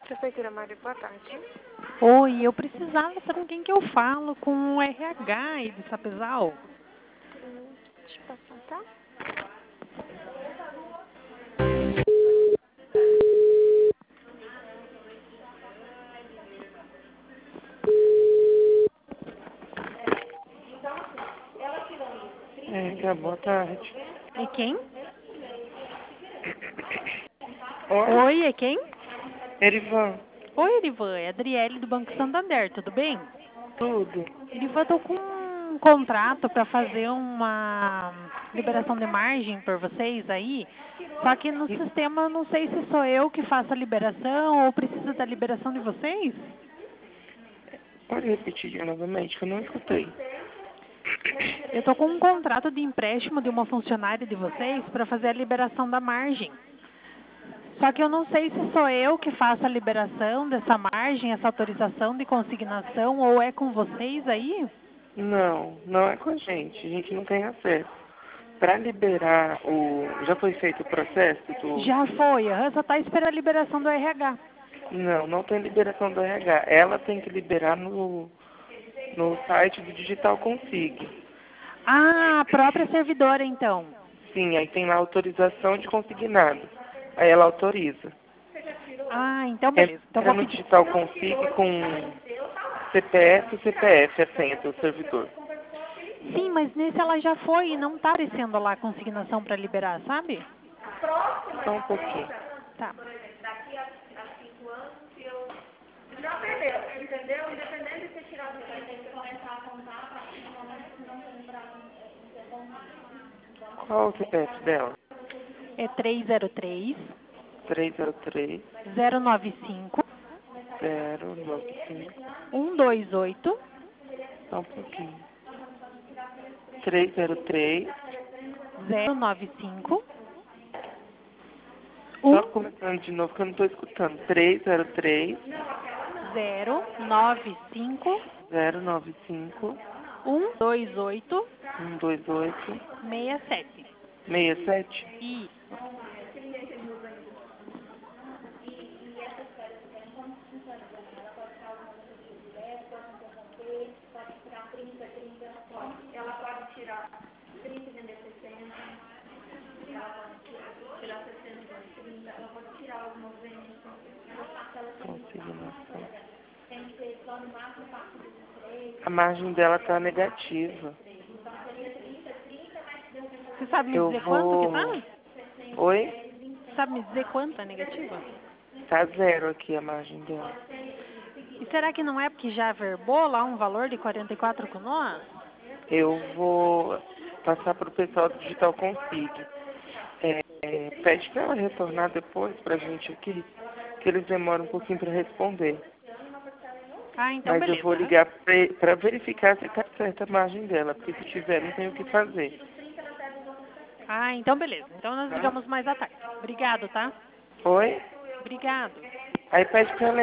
Prefeitura Mário, boa tarde. Oi, eu precisava saber com quem que eu falo, com o RH aí de Sapezal. Deixa eu passar, tá? Boa tarde. É quem? Oi? Oi, é quem? Erivan, Oi, Erivan, é a Adriele do Banco Santander, tudo bem? tudo? Erivan, tô com um contrato para fazer uma liberação de margem por vocês aí, só que no sistema eu não sei se sou eu que faço a liberação ou precisa da liberação de vocês. Pode repetir novamente, que eu não escutei. Eu tô com um contrato de empréstimo de uma funcionária de vocês para fazer a liberação da margem. Só que eu não sei se sou eu que faço a liberação dessa margem, essa autorização de consignação, ou é com vocês aí? Não é com a gente não tem acesso. Para liberar Já foi feito o processo do... Já foi, só está esperando a liberação do RH. Não tem liberação do RH. Ela tem que liberar no site do Digital Consig. Ah, a própria servidora, então. Sim, aí tem lá autorização de consignado. Aí ela autoriza. Ah, então beleza. Então Entra vou no pedir. Digital Consig com CPF e CPF, a senha do servidor. Sim, mas nesse ela já foi e não está aparecendo lá a consignação para liberar, sabe? Só um pouquinho. Tá. Já perdeu, entendeu? Independente de ter tirado o que tem que começar a contar, a partir do momento que não tem pra Qual o CPF dela? É 303 303 095 095. 128 Só um pouquinho. 303. 095 Só começando de novo que eu não estou escutando. 303 095 095 128 128 67. 67. Isso. ela pode tirar 30 e vender 60, ela pode tirar 60 e vender 30, ela pode tirar os 90, Consignação. tem que ter só no máximo parte dos 3. A margem dela está negativa. Você sabe me Eu dizer vou... quanto que tá? Oi? Você sabe me dizer quanto é negativa? Tá 0 aqui a margem dela. E será que não é porque já averbou lá um valor de 44 com nós? Eu vou passar para o pessoal do Digital Consig. Pede para ela retornar depois para a gente aqui, que eles demoram um pouquinho para responder. Ah, então Mas beleza. eu vou ligar para verificar se está certa a margem dela, porque se tiver, não tem o que fazer. Ah, então beleza. Então nós Tá? ligamos mais à tarde. Obrigado, tá? Oi? Obrigado. Aí pede para ela